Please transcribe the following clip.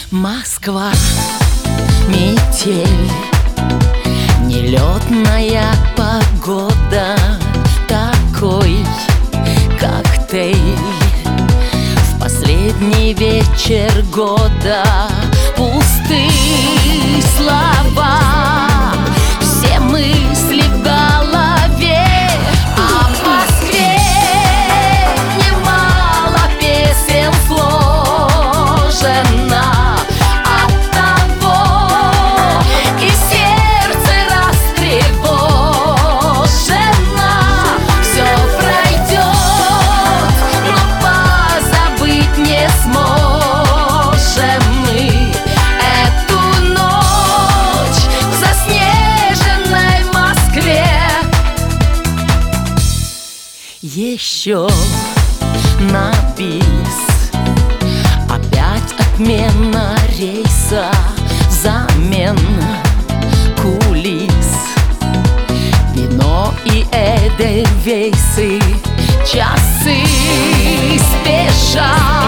Москва, метель, нелетная погода, такой коктейль в последний вечер года. Пустые слова, все мысли в голове. О Москве немало песен сложено, оттого и сердце растревожено. Все пройдет, но позабыть не сможем мы эту ночь в заснеженной Москве. Еще на бис, опять отмена рейса, взамен кулис, вино и эдельвейсы, часы спешат.